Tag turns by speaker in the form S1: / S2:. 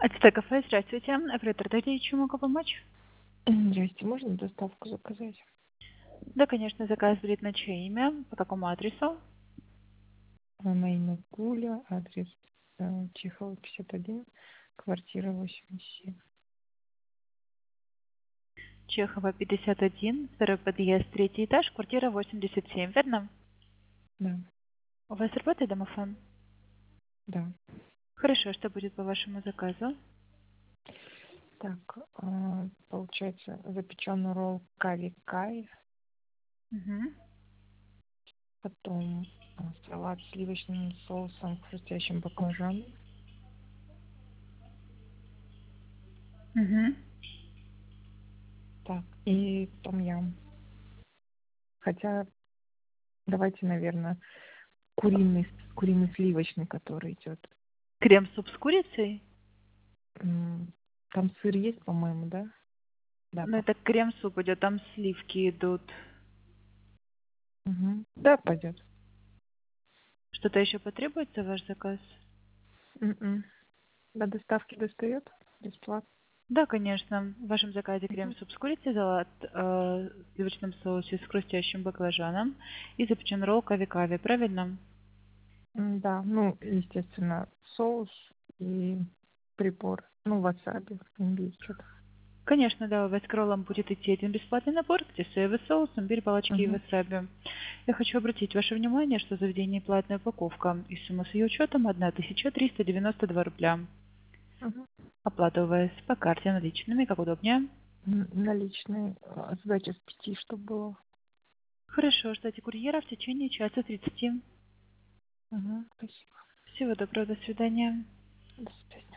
S1: АТТ кафе, здравствуйте. Оператор, дайте, чем могу помочь?
S2: Здрасте, можно доставку заказать?
S1: Да, конечно, заказ будет на чье имя, по какому адресу?
S2: На имя Гуля, адрес Чехова, 51, квартира 87.
S1: Чехова, 51, второй подъезд, третий этаж, квартира 87, верно?
S2: Да,
S1: У вас работает домофон?
S2: да.
S1: Хорошо, что будет по вашему заказу?
S2: Так, получается, запеченный ролл кави-кай,
S1: Угу.
S2: потом салат с сливочным соусом, хрустящим баклажаном.
S1: Угу.
S2: Так, и том-ям. Хотя, давайте, наверное, куриный сливочный, который идет.
S1: Крем-суп с курицей?
S2: Там сыр есть, по-моему, да? Да,
S1: Ну, это крем-суп идет, там сливки идут.
S2: Угу. Да, пойдет.
S1: Что-то еще потребуется ваш заказ?
S2: М-м. До доставки достает бесплатно.
S1: Да, конечно. В вашем заказе
S2: Мгм.
S1: крем-суп с курицей, салат в сливочном соусе с хрустящим баклажаном и запечен ролл кави-кави, правильно?
S2: Да, ну, естественно, соус и прибор. Ну, васаби, имбирь, что-то.
S1: Конечно, да, у вас к роллам будет идти один бесплатный набор, где соевый соус, имбирь, палочки и
S2: Угу.
S1: васаби. Я хочу обратить ваше внимание, что заведение платная упаковка, и сумма с ее учетом 1392 рубля.
S2: Угу.
S1: Оплата у вас по карте наличными, как удобнее.
S2: Наличные, сдача с 5, чтобы было.
S1: Хорошо, ждите курьера в течение часа 30.
S2: Угу. Спасибо.
S1: Всего доброго, до свидания.
S2: До свидания.